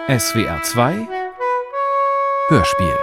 SWR 2 Hörspiel.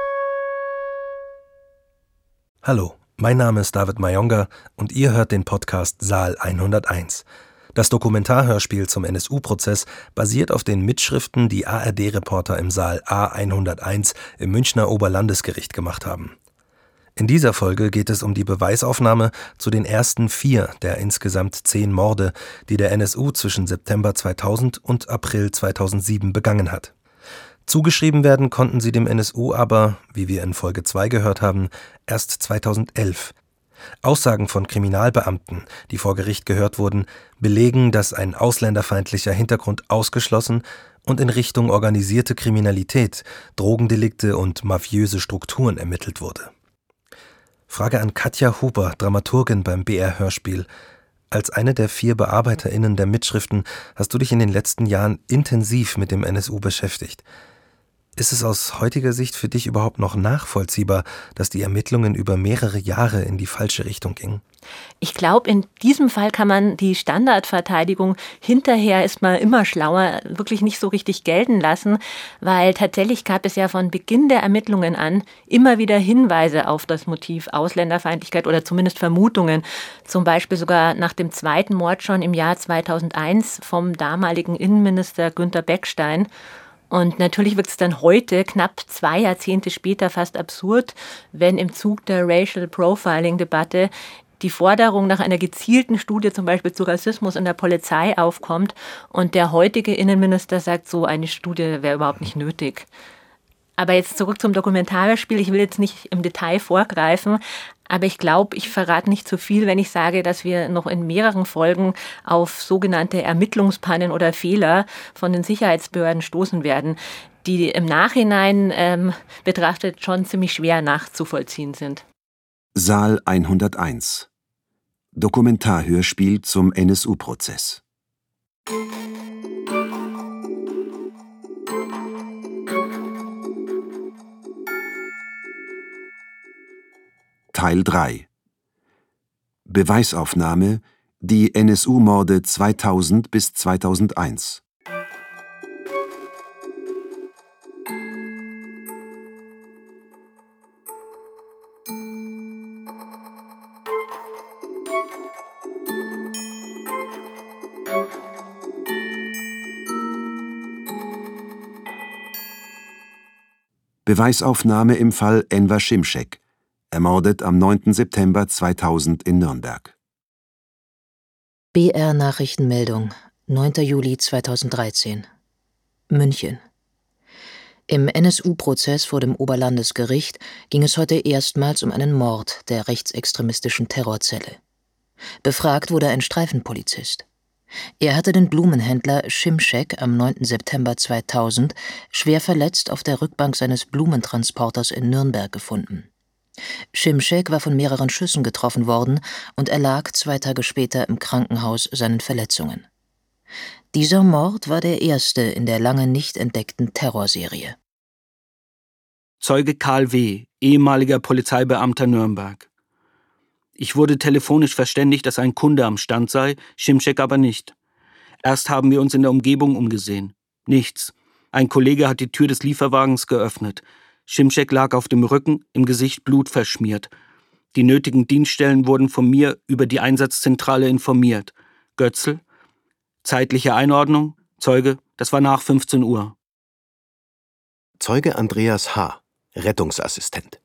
Hallo, mein Name ist David Mayonga und ihr hört den Podcast Saal 101. Das Dokumentarhörspiel zum NSU-Prozess basiert auf den Mitschriften, die ARD-Reporter im Saal A101 im Münchner Oberlandesgericht gemacht haben. In dieser Folge geht es um die Beweisaufnahme zu den ersten 4 der insgesamt 10 Morde, die der NSU zwischen September 2000 und April 2007 begangen hat. Zugeschrieben werden konnten sie dem NSU aber, wie wir in Folge 2 gehört haben, erst 2011. Aussagen von Kriminalbeamten, die vor Gericht gehört wurden, belegen, dass ein ausländerfeindlicher Hintergrund ausgeschlossen und in Richtung organisierte Kriminalität, Drogendelikte und mafiöse Strukturen ermittelt wurde. Frage an Katja Huber, Dramaturgin beim BR-Hörspiel. Als eine der 4 BearbeiterInnen der Mitschriften hast du dich in den letzten Jahren intensiv mit dem NSU beschäftigt. Ist es aus heutiger Sicht für dich überhaupt noch nachvollziehbar, dass die Ermittlungen über mehrere Jahre in die falsche Richtung gingen? Ich glaube, in diesem Fall kann man die Standardverteidigung hinterher ist man immer schlauer, wirklich nicht so richtig gelten lassen, weil tatsächlich gab es ja von Beginn der Ermittlungen an immer wieder Hinweise auf das Motiv Ausländerfeindlichkeit oder zumindest Vermutungen. Zum Beispiel sogar nach dem zweiten Mord schon im Jahr 2001 vom damaligen Innenminister Günter Beckstein. Und natürlich wird es dann heute, knapp 2 Jahrzehnte später, fast absurd, wenn im Zug der Racial Profiling-Debatte die Forderung nach einer gezielten Studie zum Beispiel zu Rassismus in der Polizei aufkommt und der heutige Innenminister sagt, so eine Studie wäre überhaupt nicht nötig. Aber jetzt zurück zum Dokumentarspiel. Ich will jetzt nicht im Detail vorgreifen, aber ich glaube, ich verrate nicht zu viel, wenn ich sage, dass wir noch in mehreren Folgen auf sogenannte Ermittlungspannen oder Fehler von den Sicherheitsbehörden stoßen werden, die im Nachhinein betrachtet schon ziemlich schwer nachzuvollziehen sind. Saal 101 Dokumentarhörspiel zum NSU-Prozess. Teil 3 Beweisaufnahme, die NSU-Morde 2000 bis 2001. Beweisaufnahme im Fall Enver Şimşek, ermordet am 9. September 2000 in Nürnberg. BR-Nachrichtenmeldung, 9. Juli 2013. München. Im NSU-Prozess vor dem Oberlandesgericht ging es heute erstmals um einen Mord der rechtsextremistischen Terrorzelle. Befragt wurde ein Streifenpolizist. Er hatte den Blumenhändler Şimşek am 9. September 2000 schwer verletzt auf der Rückbank seines Blumentransporters in Nürnberg gefunden. Şimşek war von mehreren Schüssen getroffen worden und erlag 2 Tage später im Krankenhaus seinen Verletzungen. Dieser Mord war der erste in der lange nicht entdeckten Terrorserie. Zeuge Karl W., ehemaliger Polizeibeamter Nürnberg. Ich wurde telefonisch verständigt, dass ein Kunde am Stand sei, Şimşek aber nicht. Erst haben wir uns in der Umgebung umgesehen. Nichts. Ein Kollege hat die Tür des Lieferwagens geöffnet. Şimşek lag auf dem Rücken, im Gesicht blutverschmiert. Die nötigen Dienststellen wurden von mir über die Einsatzzentrale informiert. Götzl? Zeitliche Einordnung? Zeuge, das war nach 15 Uhr. Zeuge Andreas H., Rettungsassistent.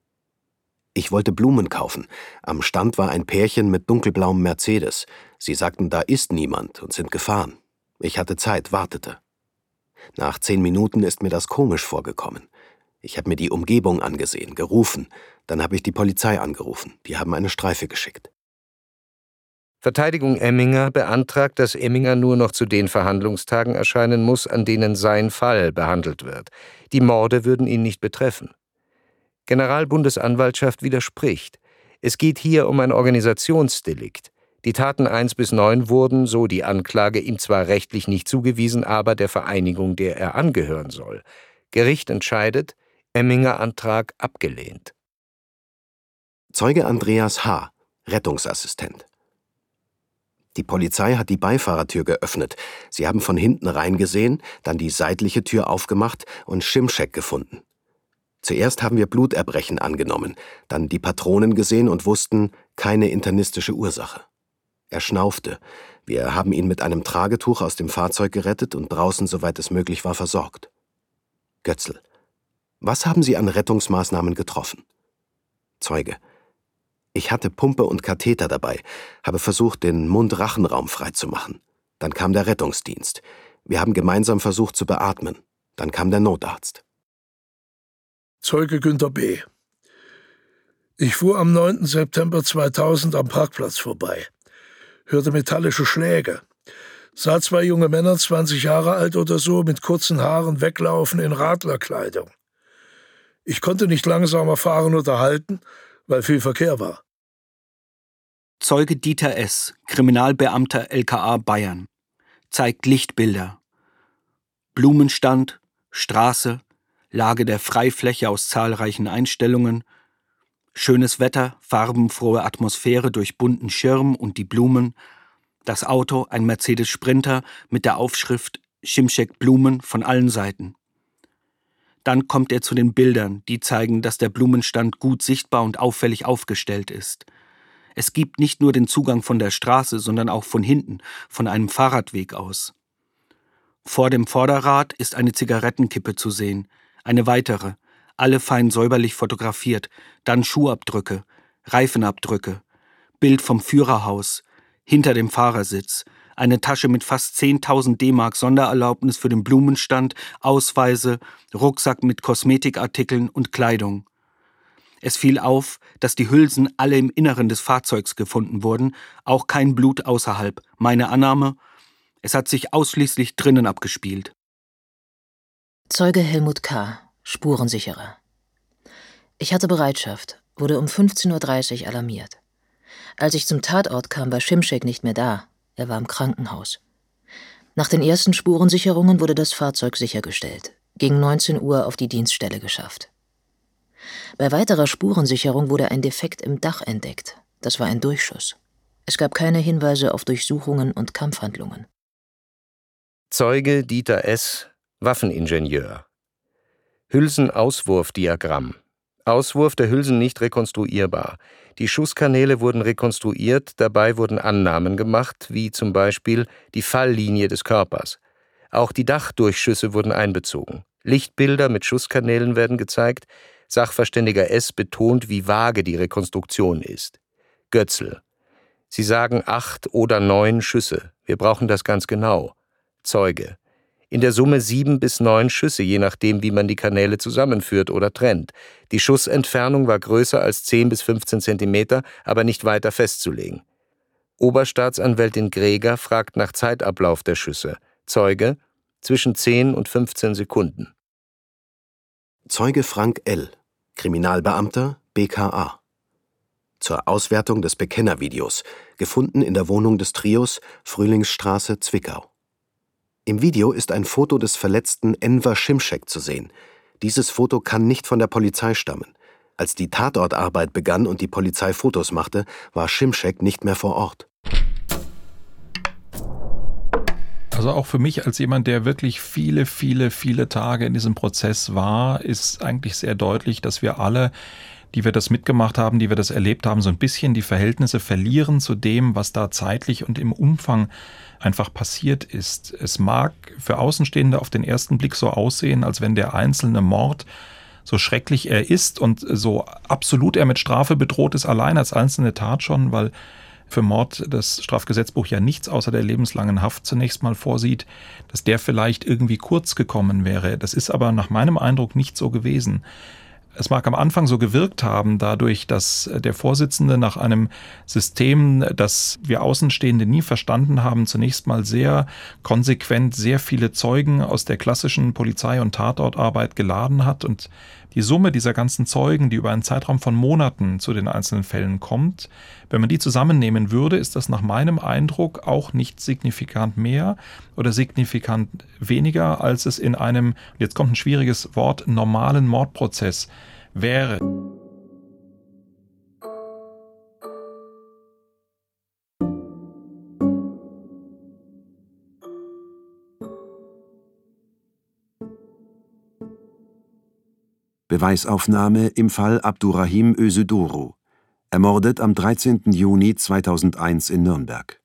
Ich wollte Blumen kaufen. Am Stand war ein Pärchen mit dunkelblauem Mercedes. Sie sagten, da ist niemand und sind gefahren. Ich hatte Zeit, wartete. Nach 10 Minuten ist mir das komisch vorgekommen. Ich habe mir die Umgebung angesehen, gerufen. Dann habe ich die Polizei angerufen. Die haben eine Streife geschickt. Verteidigung Emminger beantragt, dass Emminger nur noch zu den Verhandlungstagen erscheinen muss, an denen sein Fall behandelt wird. Die Morde würden ihn nicht betreffen. Generalbundesanwaltschaft widerspricht. Es geht hier um ein Organisationsdelikt. Die Taten 1 bis 9 wurden, so die Anklage, ihm zwar rechtlich nicht zugewiesen, aber der Vereinigung, der er angehören soll. Gericht entscheidet, Emminger Antrag abgelehnt. Zeuge Andreas H., Rettungsassistent. Die Polizei hat die Beifahrertür geöffnet. Sie haben von hinten reingesehen, dann die seitliche Tür aufgemacht und Šimšek gefunden. Zuerst haben wir Bluterbrechen angenommen, dann die Patronen gesehen und wussten, keine internistische Ursache. Er schnaufte. Wir haben ihn mit einem Tragetuch aus dem Fahrzeug gerettet und draußen, soweit es möglich war, versorgt. Götzl: Was haben Sie an Rettungsmaßnahmen getroffen? Zeuge: Ich hatte Pumpe und Katheter dabei, habe versucht, den Mund-Rachenraum freizumachen. Dann kam der Rettungsdienst. Wir haben gemeinsam versucht zu beatmen. Dann kam der Notarzt. Zeuge Günter B. Ich fuhr am 9. September 2000 am Parkplatz vorbei, hörte metallische Schläge, sah 2 junge Männer, 20 Jahre alt oder so, mit kurzen Haaren weglaufen in Radlerkleidung. Ich konnte nicht langsamer fahren oder halten, weil viel Verkehr war. Zeuge Dieter S., Kriminalbeamter LKA Bayern, zeigt Lichtbilder. Blumenstand, Straße, Lage der Freifläche aus zahlreichen Einstellungen, schönes Wetter, farbenfrohe Atmosphäre durch bunten Schirm und die Blumen, das Auto, ein Mercedes Sprinter mit der Aufschrift Šimšek Blumen von allen Seiten. Dann kommt er zu den Bildern, die zeigen, dass der Blumenstand gut sichtbar und auffällig aufgestellt ist. Es gibt nicht nur den Zugang von der Straße, sondern auch von hinten, von einem Fahrradweg aus. Vor dem Vorderrad ist eine Zigarettenkippe zu sehen, eine weitere, alle fein säuberlich fotografiert, dann Schuhabdrücke, Reifenabdrücke, Bild vom Führerhaus, hinter dem Fahrersitz, eine Tasche mit fast 10.000 D-Mark Sondererlaubnis für den Blumenstand, Ausweise, Rucksack mit Kosmetikartikeln und Kleidung. Es fiel auf, dass die Hülsen alle im Inneren des Fahrzeugs gefunden wurden, auch kein Blut außerhalb. Meine Annahme: Es hat sich ausschließlich drinnen abgespielt. Zeuge Helmut K., Spurensicherer. Ich hatte Bereitschaft, wurde um 15:30 Uhr alarmiert. Als ich zum Tatort kam, war Šimšek nicht mehr da. Er war im Krankenhaus. Nach den ersten Spurensicherungen wurde das Fahrzeug sichergestellt, gegen 19 Uhr auf die Dienststelle geschafft. Bei weiterer Spurensicherung wurde ein Defekt im Dach entdeckt. Das war ein Durchschuss. Es gab keine Hinweise auf Durchsuchungen und Kampfhandlungen. Zeuge Dieter S., Waffeningenieur. Hülsenauswurfdiagramm. Auswurf der Hülsen nicht rekonstruierbar. Die Schusskanäle wurden rekonstruiert, dabei wurden Annahmen gemacht, wie zum Beispiel die Falllinie des Körpers. Auch die Dachdurchschüsse wurden einbezogen. Lichtbilder mit Schusskanälen werden gezeigt. Sachverständiger S. betont, wie vage die Rekonstruktion ist. Götzl: Sie sagen 8 oder 9 Schüsse. Wir brauchen das ganz genau. Zeuge: In der Summe 7 bis 9 Schüsse, je nachdem, wie man die Kanäle zusammenführt oder trennt. Die Schussentfernung war größer als 10 bis 15 Zentimeter, aber nicht weiter festzulegen. Oberstaatsanwältin Greger fragt nach Zeitablauf der Schüsse. Zeuge: Zwischen 10 und 15 Sekunden. Zeuge Frank L., Kriminalbeamter, BKA. Zur Auswertung des Bekennervideos, gefunden in der Wohnung des Trios, Frühlingsstraße, Zwickau. Im Video ist ein Foto des verletzten Enver Šimšek zu sehen. Dieses Foto kann nicht von der Polizei stammen. Als die Tatortarbeit begann und die Polizei Fotos machte, war Šimšek nicht mehr vor Ort. Also auch für mich als jemand, der wirklich viele Tage in diesem Prozess war, ist eigentlich sehr deutlich, dass wir alle, die wir das mitgemacht haben, die wir das erlebt haben, so ein bisschen die Verhältnisse verlieren zu dem, was da zeitlich und im Umfang einfach passiert ist. Es mag für Außenstehende auf den ersten Blick so aussehen, als wenn der einzelne Mord, so schrecklich er ist und so absolut er mit Strafe bedroht ist, allein als einzelne Tat schon, weil für Mord das Strafgesetzbuch ja nichts außer der lebenslangen Haft zunächst mal vorsieht, dass der vielleicht irgendwie kurz gekommen wäre. Das ist aber nach meinem Eindruck nicht so gewesen. Es mag am Anfang so gewirkt haben, dadurch, dass der Vorsitzende nach einem System, das wir Außenstehende nie verstanden haben, zunächst mal sehr konsequent sehr viele Zeugen aus der klassischen Polizei- und Tatortarbeit geladen hat. Und die Summe dieser ganzen Zeugen, die über einen Zeitraum von Monaten zu den einzelnen Fällen kommt, wenn man die zusammennehmen würde, ist das nach meinem Eindruck auch nicht signifikant mehr oder signifikant weniger, als es in einem, jetzt kommt ein schwieriges Wort, normalen Mordprozess wäre. Beweisaufnahme im Fall Abdurrahim Özduru, ermordet am 13. Juni 2001 in Nürnberg.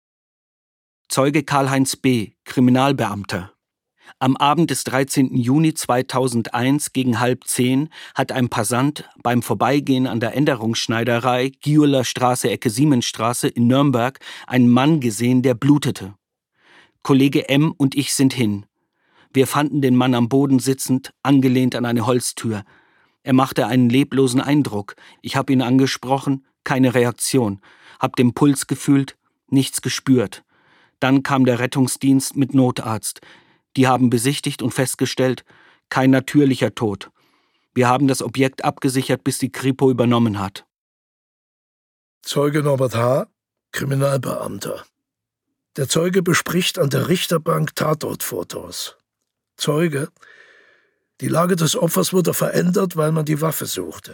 Zeuge Karl-Heinz B., Kriminalbeamter. Am Abend des 13. Juni 2001 gegen 9:30 hat ein Passant beim Vorbeigehen an der Änderungsschneiderei Giuler Straße, Ecke Siemensstraße in Nürnberg einen Mann gesehen, der blutete. Kollege M. und ich sind hin. Wir fanden den Mann am Boden sitzend, angelehnt an eine Holztür. Er machte einen leblosen Eindruck. Ich habe ihn angesprochen, keine Reaktion. Hab den Puls gefühlt, nichts gespürt. Dann kam der Rettungsdienst mit Notarzt. Die haben besichtigt und festgestellt, kein natürlicher Tod. Wir haben das Objekt abgesichert, bis die Kripo übernommen hat. Zeuge Norbert H., Kriminalbeamter. Der Zeuge bespricht an der Richterbank Tatortfotos. Zeuge: Die Lage des Opfers wurde verändert, weil man die Waffe suchte.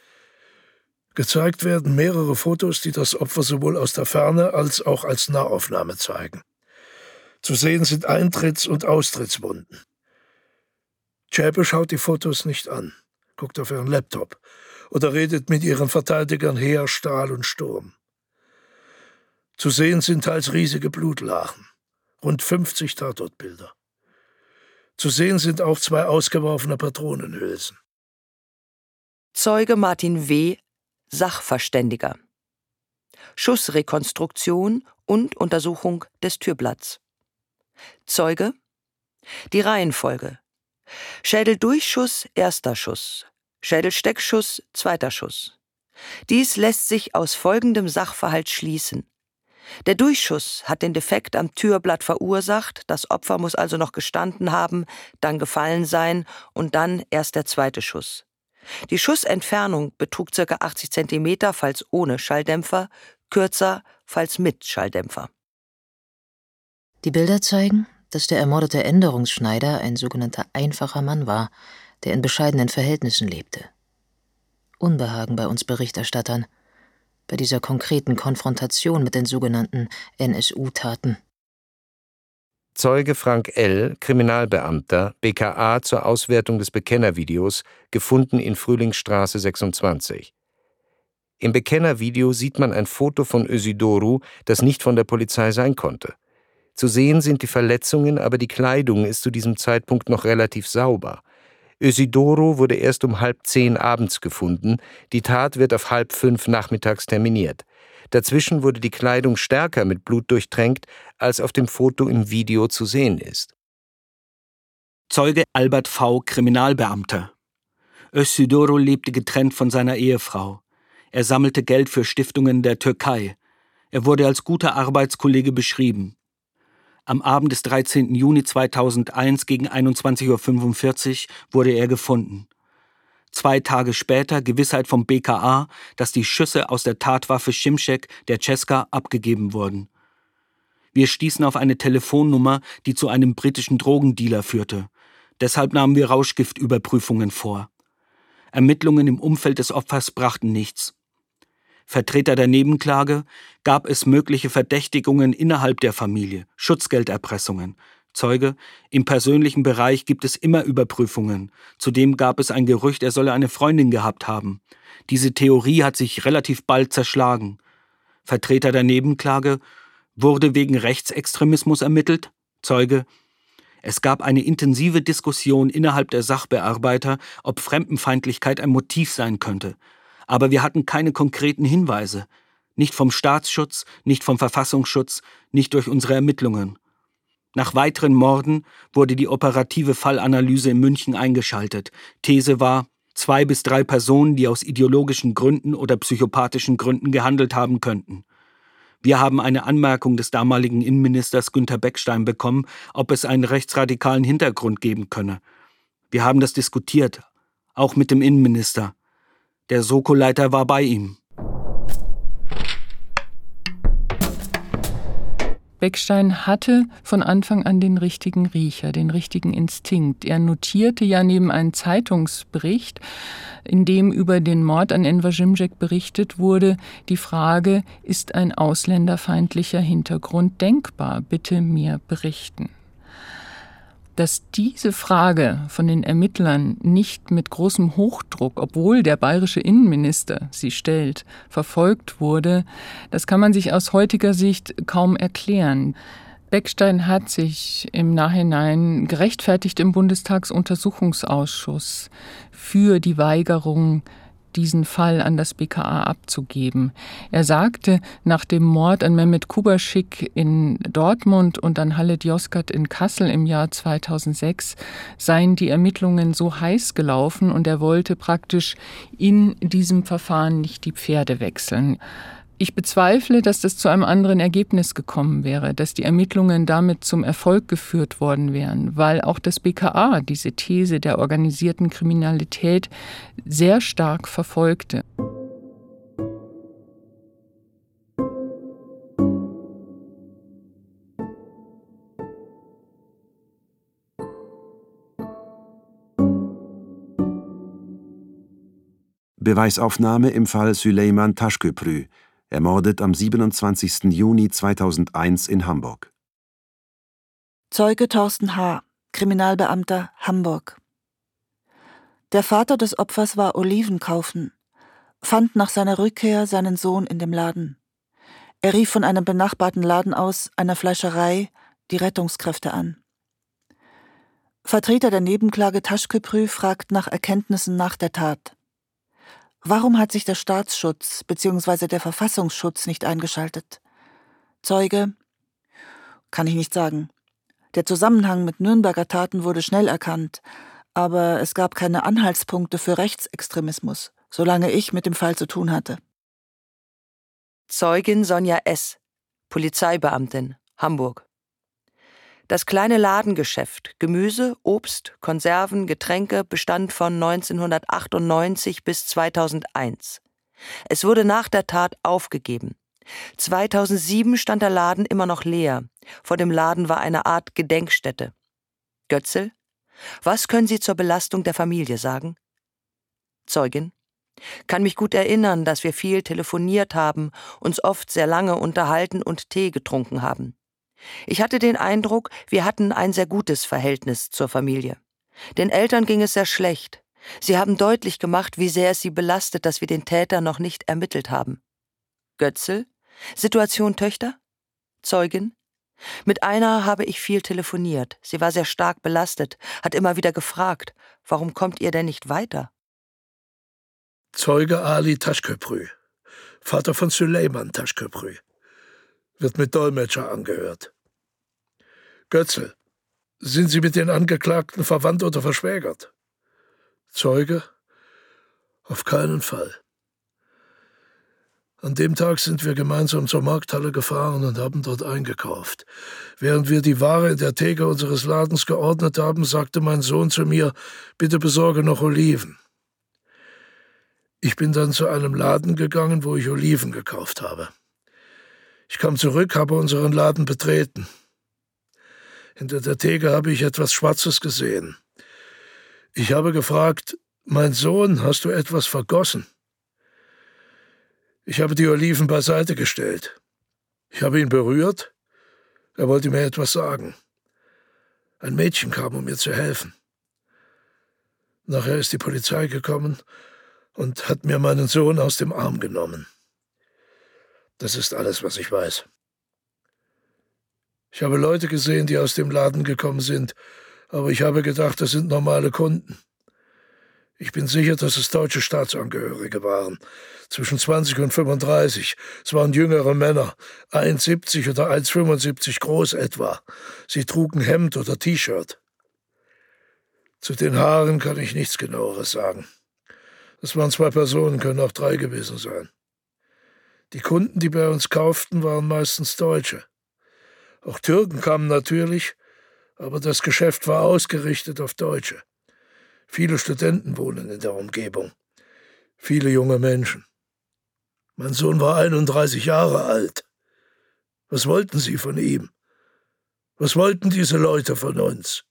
Gezeigt werden mehrere Fotos, die das Opfer sowohl aus der Ferne als auch als Nahaufnahme zeigen. Zu sehen sind Eintritts- und Austrittswunden. Zschäpe schaut die Fotos nicht an, guckt auf ihren Laptop oder redet mit ihren Verteidigern Heer, Stahl und Sturm. Zu sehen sind teils riesige Blutlachen, rund 50 Tatortbilder. Zu sehen sind auch 2 ausgeworfene Patronenhülsen. Zeuge Martin W., Sachverständiger. Schussrekonstruktion und Untersuchung des Türblatts. Zeuge: Die Reihenfolge: Schädeldurchschuss, erster Schuss, Schädelsteckschuss, zweiter Schuss. Dies lässt sich aus folgendem Sachverhalt schließen. Der Durchschuss hat den Defekt am Türblatt verursacht, das Opfer muss also noch gestanden haben, dann gefallen sein und dann erst der zweite Schuss. Die Schussentfernung betrug ca. 80 cm, falls ohne Schalldämpfer, kürzer, falls mit Schalldämpfer. Die Bilder zeigen, dass der ermordete Änderungsschneider ein sogenannter einfacher Mann war, der in bescheidenen Verhältnissen lebte. Unbehagen bei uns Berichterstattern, bei dieser konkreten Konfrontation mit den sogenannten NSU-Taten. Zeuge Frank L., Kriminalbeamter, BKA zur Auswertung des Bekennervideos, gefunden in Frühlingsstraße 26. Im Bekennervideo sieht man ein Foto von Özduru, das nicht von der Polizei sein konnte. Zu sehen sind die Verletzungen, aber die Kleidung ist zu diesem Zeitpunkt noch relativ sauber. Özduru wurde erst um 9:30 abends gefunden, die Tat wird auf 4:30 nachmittags terminiert. Dazwischen wurde die Kleidung stärker mit Blut durchtränkt, als auf dem Foto im Video zu sehen ist. Zeuge Albert V., Kriminalbeamter. Özduru lebte getrennt von seiner Ehefrau. Er sammelte Geld für Stiftungen der Türkei. Er wurde als guter Arbeitskollege beschrieben. Am Abend des 13. Juni 2001 gegen 21:45 Uhr wurde er gefunden. 2 Tage später Gewissheit vom BKA, dass die Schüsse aus der Tatwaffe Şimşek der Cesca abgegeben wurden. Wir stießen auf eine Telefonnummer, die zu einem britischen Drogendealer führte. Deshalb nahmen wir Rauschgiftüberprüfungen vor. Ermittlungen im Umfeld des Opfers brachten nichts. Vertreter der Nebenklage: Gab es mögliche Verdächtigungen innerhalb der Familie, Schutzgelderpressungen. Zeuge: Im persönlichen Bereich gibt es immer Überprüfungen. Zudem gab es ein Gerücht, er solle eine Freundin gehabt haben. Diese Theorie hat sich relativ bald zerschlagen. Vertreter der Nebenklage: Wurde wegen Rechtsextremismus ermittelt? Zeuge: Es gab eine intensive Diskussion innerhalb der Sachbearbeiter, ob Fremdenfeindlichkeit ein Motiv sein könnte. Aber wir hatten keine konkreten Hinweise. Nicht vom Staatsschutz, nicht vom Verfassungsschutz, nicht durch unsere Ermittlungen. Nach weiteren Morden wurde die operative Fallanalyse in München eingeschaltet. These war: 2 bis 3 Personen, die aus ideologischen Gründen oder psychopathischen Gründen gehandelt haben könnten. Wir haben eine Anmerkung des damaligen Innenministers Günther Beckstein bekommen, ob es einen rechtsradikalen Hintergrund geben könne. Wir haben das diskutiert, auch mit dem Innenminister. Der Soko-Leiter war bei ihm. Beckstein hatte von Anfang an den richtigen Riecher, den richtigen Instinkt. Er notierte ja neben einem Zeitungsbericht, in dem über den Mord an Enver Şimşek berichtet wurde, die Frage: Ist ein ausländerfeindlicher Hintergrund denkbar? Bitte mir berichten. Dass diese Frage von den Ermittlern nicht mit großem Hochdruck, obwohl der bayerische Innenminister sie stellt, verfolgt wurde, das kann man sich aus heutiger Sicht kaum erklären. Beckstein hat sich im Nachhinein gerechtfertigt im Bundestagsuntersuchungsausschuss für die Weigerung, diesen Fall an das BKA abzugeben. Er sagte, nach dem Mord an Mehmet Kubaschik in Dortmund und an Halit Yozgat in Kassel im Jahr 2006 seien die Ermittlungen so heiß gelaufen und er wollte praktisch in diesem Verfahren nicht die Pferde wechseln. Ich bezweifle, dass das zu einem anderen Ergebnis gekommen wäre, dass die Ermittlungen damit zum Erfolg geführt worden wären, weil auch das BKA diese These der organisierten Kriminalität sehr stark verfolgte. Beweisaufnahme im Fall Süleyman Taşköprü, ermordet am 27. Juni 2001 in Hamburg. Zeuge Thorsten H., Kriminalbeamter, Hamburg. Der Vater des Opfers war Oliven kaufen, fand nach seiner Rückkehr seinen Sohn in dem Laden. Er rief von einem benachbarten Laden aus, einer Fleischerei, die Rettungskräfte an. Vertreter der Nebenklage Taşköprü fragt nach Erkenntnissen nach der Tat. Warum hat sich der Staatsschutz bzw. der Verfassungsschutz nicht eingeschaltet? Zeuge: Kann ich nicht sagen. Der Zusammenhang mit Nürnberger Taten wurde schnell erkannt, aber es gab keine Anhaltspunkte für Rechtsextremismus, solange ich mit dem Fall zu tun hatte. Zeugin Sonja S., Polizeibeamtin, Hamburg. Das kleine Ladengeschäft, Gemüse, Obst, Konserven, Getränke bestand von 1998 bis 2001. Es wurde nach der Tat aufgegeben. 2007 stand der Laden immer noch leer. Vor dem Laden war eine Art Gedenkstätte. Götzl: Was können Sie zur Belastung der Familie sagen? Zeugin: Kann mich gut erinnern, dass wir viel telefoniert haben, uns oft sehr lange unterhalten und Tee getrunken haben. Ich hatte den Eindruck, wir hatten ein sehr gutes Verhältnis zur Familie. Den Eltern ging es sehr schlecht. Sie haben deutlich gemacht, wie sehr es sie belastet, dass wir den Täter noch nicht ermittelt haben. Götzl: Situation Töchter? Zeugin: Mit einer habe ich viel telefoniert. Sie war sehr stark belastet, hat immer wieder gefragt, warum kommt ihr denn nicht weiter? Zeuge Ali Taşköprü, Vater von Süleyman Taşköprü, wird mit Dolmetscher angehört. Götzl: Sind Sie mit den Angeklagten verwandt oder verschwägert? Zeuge: Auf keinen Fall. An dem Tag sind wir gemeinsam zur Markthalle gefahren und haben dort eingekauft. Während wir die Ware in der Theke unseres Ladens geordnet haben, sagte mein Sohn zu mir: Bitte besorge noch Oliven. Ich bin dann zu einem Laden gegangen, wo ich Oliven gekauft habe. Ich kam zurück, habe unseren Laden betreten. Hinter der Theke habe ich etwas Schwarzes gesehen. Ich habe gefragt: Mein Sohn, hast du etwas vergossen? Ich habe die Oliven beiseite gestellt. Ich habe ihn berührt. Er wollte mir etwas sagen. Ein Mädchen kam, um mir zu helfen. Nachher ist die Polizei gekommen und hat mir meinen Sohn aus dem Arm genommen. Das ist alles, was ich weiß. Ich habe Leute gesehen, die aus dem Laden gekommen sind, aber ich habe gedacht, das sind normale Kunden. Ich bin sicher, dass es deutsche Staatsangehörige waren, zwischen 20 und 35. Es waren jüngere Männer, 1,70 oder 1,75 groß etwa. Sie trugen Hemd oder T-Shirt. Zu den Haaren kann ich nichts Genaueres sagen. Es waren 2 Personen, können auch 3 gewesen sein. Die Kunden, die bei uns kauften, waren meistens Deutsche. Auch Türken kamen natürlich, aber das Geschäft war ausgerichtet auf Deutsche. Viele Studenten wohnen in der Umgebung. Viele junge Menschen. Mein Sohn war 31 Jahre alt. Was wollten sie von ihm? Was wollten diese Leute von uns?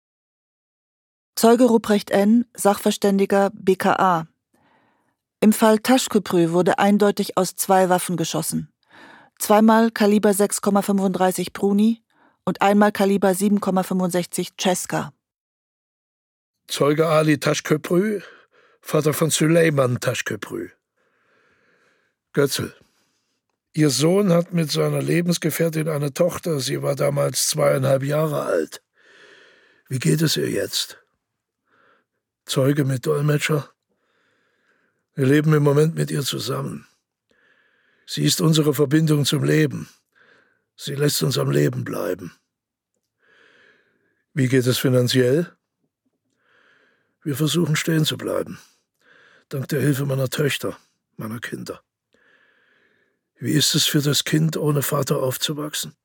Zeuge Ruprecht N., Sachverständiger BKA. Im Fall Taşköprü wurde eindeutig aus 2 Waffen geschossen. Zweimal Kaliber 6,35 Bruni und einmal Kaliber 7,65 Cesca. Zeuge Ali Taşköprü, Vater von Süleyman Taşköprü. Götzl. Ihr Sohn hat mit seiner Lebensgefährtin eine Tochter. Sie war damals 2,5 Jahre alt. Wie geht es ihr jetzt? Zeuge mit Dolmetscher. Wir leben im Moment mit ihr zusammen. Sie ist unsere Verbindung zum Leben. Sie lässt uns am Leben bleiben. Wie geht es finanziell? Wir versuchen stehen zu bleiben. Dank der Hilfe meiner Töchter, meiner Kinder. Wie ist es für das Kind, ohne Vater aufzuwachsen?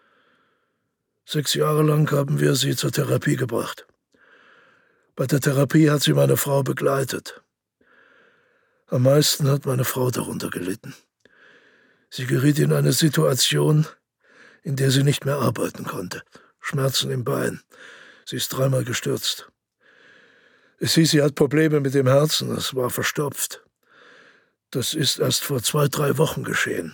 6 Jahre lang haben wir sie zur Therapie gebracht. Bei der Therapie hat sie meine Frau begleitet. Am meisten hat meine Frau darunter gelitten. Sie geriet in eine Situation, in der sie nicht mehr arbeiten konnte. Schmerzen im Bein. Sie ist 3-mal gestürzt. Es hieß, sie hat Probleme mit dem Herzen, es war verstopft. Das ist erst vor 2-3 Wochen geschehen.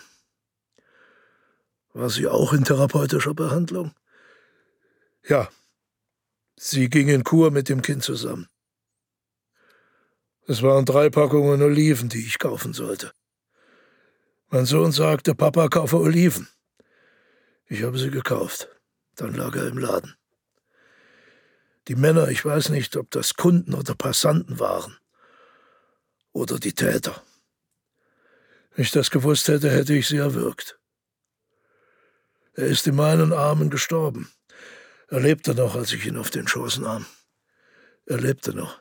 War sie auch in therapeutischer Behandlung? Ja. Sie ging in Kur mit dem Kind zusammen. Es waren 3 Packungen Oliven, die ich kaufen sollte. Mein Sohn sagte, Papa, kaufe Oliven. Ich habe sie gekauft. Dann lag er im Laden. Die Männer, ich weiß nicht, ob das Kunden oder Passanten waren. Oder die Täter. Wenn ich das gewusst hätte, hätte ich sie erwürgt. Er ist in meinen Armen gestorben. Er lebte noch, als ich ihn auf den Schoß nahm. Er lebte noch.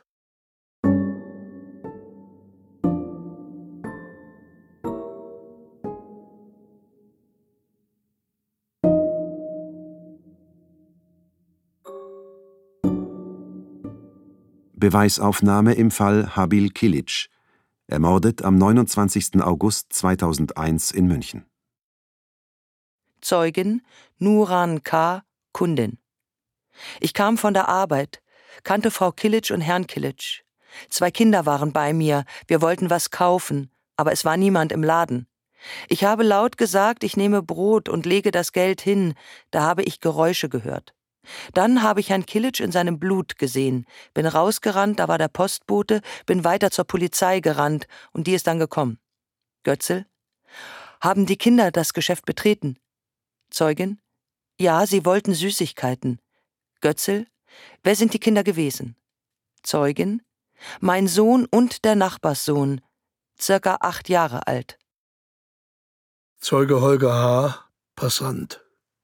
Beweisaufnahme im Fall Habil Kilic, ermordet am 29. August 2001 in München. Zeugin Nuran K., Kundin. Ich kam von der Arbeit, kannte Frau Kilic und Herrn Kilic. 2 Kinder waren bei mir, wir wollten was kaufen, aber es war niemand im Laden. Ich habe laut gesagt, ich nehme Brot und lege das Geld hin, da habe ich Geräusche gehört. Dann habe ich Herrn Kilic in seinem Blut gesehen, bin rausgerannt, da war der Postbote, bin weiter zur Polizei gerannt und die ist dann gekommen. Götzl. Haben die Kinder das Geschäft betreten? Zeugin. Ja, sie wollten Süßigkeiten. Götzl. Wer sind die Kinder gewesen? Zeugin. Mein Sohn und der Nachbarssohn, circa 8 Jahre alt. Zeuge Holger H., Passant.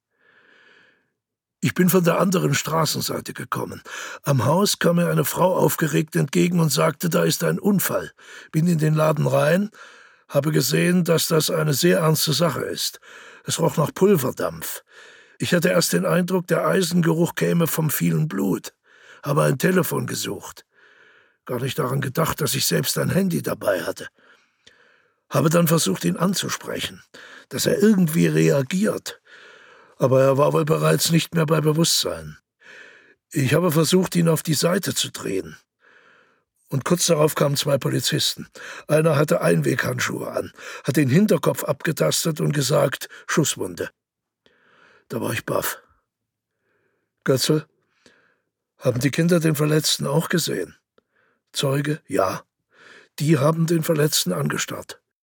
Ich bin von der anderen Straßenseite gekommen. Am Haus kam mir eine Frau aufgeregt entgegen und sagte, da ist ein Unfall. Bin in den Laden rein, habe gesehen, dass das eine sehr ernste Sache ist. Es roch nach Pulverdampf. Ich hatte erst den Eindruck, der Eisengeruch käme vom vielen Blut. Habe ein Telefon gesucht. Gar nicht daran gedacht, dass ich selbst ein Handy dabei hatte. Habe dann versucht, ihn anzusprechen, dass er irgendwie reagiert. Aber er war wohl bereits nicht mehr bei Bewusstsein. Ich habe versucht, ihn auf die Seite zu drehen. Und kurz darauf kamen 2 Polizisten. Einer hatte Einweghandschuhe an, hat den Hinterkopf abgetastet und gesagt, Schusswunde. Da war ich baff. Götzl, haben die Kinder den Verletzten auch gesehen? Zeuge, ja. Die haben den Verletzten angestarrt.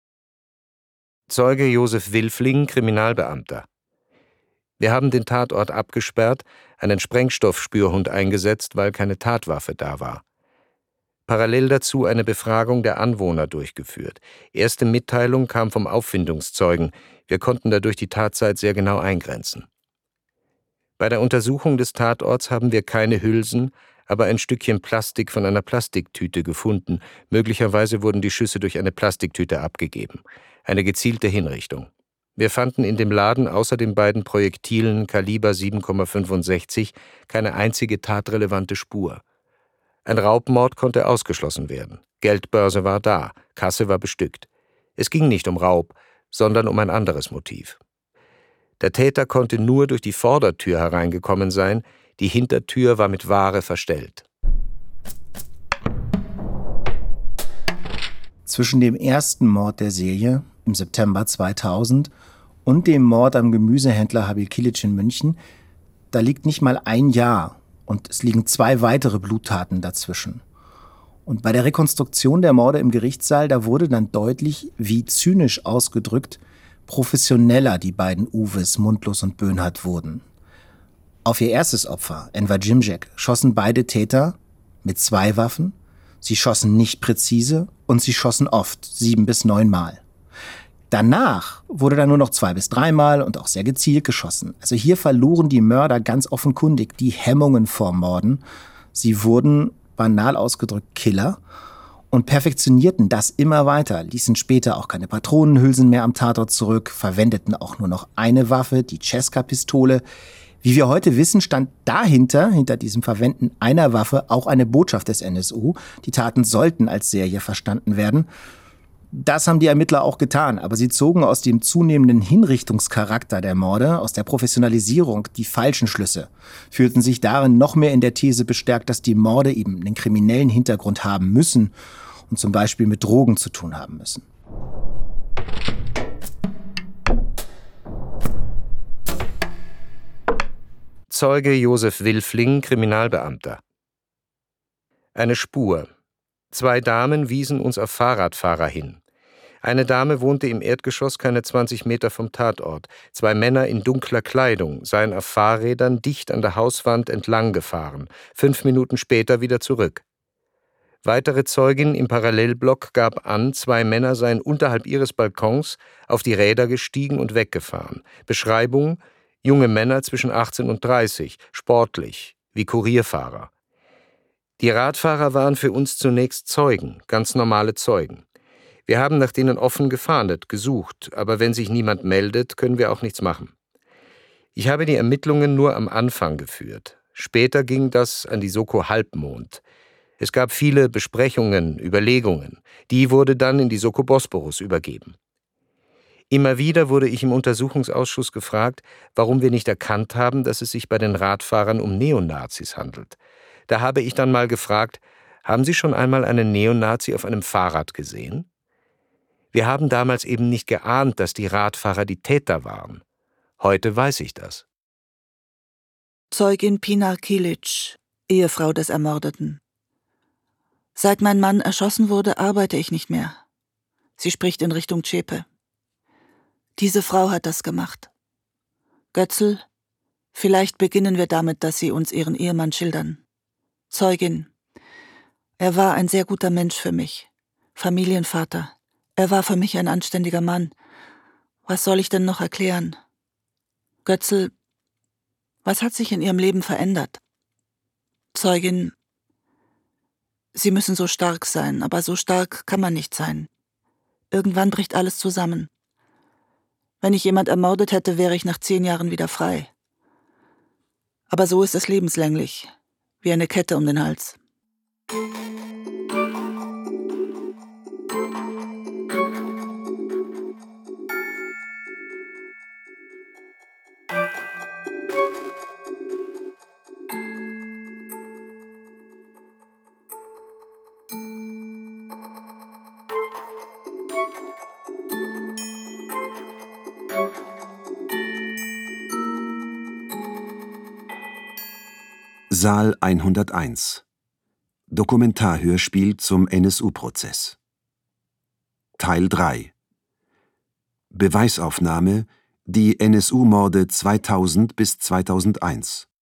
Zeuge Josef Wilfling, Kriminalbeamter. Wir haben den Tatort abgesperrt, einen Sprengstoffspürhund eingesetzt, weil keine Tatwaffe da war. Parallel dazu eine Befragung der Anwohner durchgeführt. Erste Mitteilung kam vom Auffindungszeugen. Wir konnten dadurch die Tatzeit sehr genau eingrenzen. Bei der Untersuchung des Tatorts haben wir keine Hülsen, aber ein Stückchen Plastik von einer Plastiktüte gefunden. Möglicherweise wurden die Schüsse durch eine Plastiktüte abgegeben. Eine gezielte Hinrichtung. Wir fanden in dem Laden außer den beiden Projektilen Kaliber 7,65 keine einzige tatrelevante Spur. Ein Raubmord konnte ausgeschlossen werden. Geldbörse war da, Kasse war bestückt. Es ging nicht um Raub, sondern um ein anderes Motiv. Der Täter konnte nur durch die Vordertür hereingekommen sein, die Hintertür war mit Ware verstellt. Zwischen dem ersten Mord der Serie im September 2000 und dem Mord am Gemüsehändler Habil Kilic in München da liegt nicht mal ein Jahr und es liegen 2 weitere Bluttaten dazwischen. Und bei der Rekonstruktion der Morde im Gerichtssaal, da wurde dann deutlich, wie zynisch ausgedrückt, professioneller die beiden Uwes, Mundlos und Böhnhardt, wurden. Auf ihr erstes Opfer, Enver Cimcek, schossen beide Täter mit 2 Waffen. Sie schossen nicht präzise und sie schossen oft, 7 bis 9 Mal. Danach wurde dann nur noch 2 bis 3 Mal und auch sehr gezielt geschossen. Also hier verloren die Mörder ganz offenkundig die Hemmungen vor Morden. Sie wurden, banal ausgedrückt, Killer und perfektionierten das immer weiter, ließen später auch keine Patronenhülsen mehr am Tatort zurück, verwendeten auch nur noch eine Waffe, die Cesca-Pistole. Wie wir heute wissen, stand hinter diesem Verwenden einer Waffe, auch eine Botschaft des NSU. Die Taten sollten als Serie verstanden werden. Das haben die Ermittler auch getan, aber sie zogen aus dem zunehmenden Hinrichtungscharakter der Morde, aus der Professionalisierung, die falschen Schlüsse, fühlten sich darin noch mehr in der These bestärkt, dass die Morde eben einen kriminellen Hintergrund haben müssen und zum Beispiel mit Drogen zu tun haben müssen. Zeuge Josef Wilfling, Kriminalbeamter. Eine Spur. 2 Damen wiesen uns auf Fahrradfahrer hin. Eine Dame wohnte im Erdgeschoss keine 20 Meter vom Tatort. 2 Männer in dunkler Kleidung seien auf Fahrrädern dicht an der Hauswand entlang gefahren, 5 Minuten später wieder zurück. Weitere Zeugin im Parallelblock gab an, 2 Männer seien unterhalb ihres Balkons auf die Räder gestiegen und weggefahren. Beschreibung: junge Männer zwischen 18 und 30, sportlich, wie Kurierfahrer. Die Radfahrer waren für uns zunächst Zeugen, ganz normale Zeugen. Wir haben nach denen offen gefahndet, gesucht, aber wenn sich niemand meldet, können wir auch nichts machen. Ich habe die Ermittlungen nur am Anfang geführt. Später ging das an die Soko Halbmond. Es gab viele Besprechungen, Überlegungen. Die wurde dann in die Soko Bosporus übergeben. Immer wieder wurde ich im Untersuchungsausschuss gefragt, warum wir nicht erkannt haben, dass es sich bei den Radfahrern um Neonazis handelt. Da habe ich dann mal gefragt, haben Sie schon einmal einen Neonazi auf einem Fahrrad gesehen? Wir haben damals eben nicht geahnt, dass die Radfahrer die Täter waren. Heute weiß ich das. Zeugin Pinar Kilic, Ehefrau des Ermordeten. Seit mein Mann erschossen wurde, arbeite ich nicht mehr. Sie spricht in Richtung Zschäpe. Diese Frau hat das gemacht. Götzl, vielleicht beginnen wir damit, dass Sie uns Ihren Ehemann schildern. Zeugin, er war ein sehr guter Mensch für mich. Familienvater. Er war für mich ein anständiger Mann. Was soll ich denn noch erklären? Götzl, was hat sich in Ihrem Leben verändert? Zeugin, Sie müssen so stark sein, aber so stark kann man nicht sein. Irgendwann bricht alles zusammen. Wenn ich jemand ermordet hätte, wäre ich nach 10 Jahren wieder frei. Aber so ist es lebenslänglich, wie eine Kette um den Hals. Saal 101. Dokumentarhörspiel zum NSU-Prozess. Teil 3. Beweisaufnahme: Die NSU-Morde 2000 bis 2001.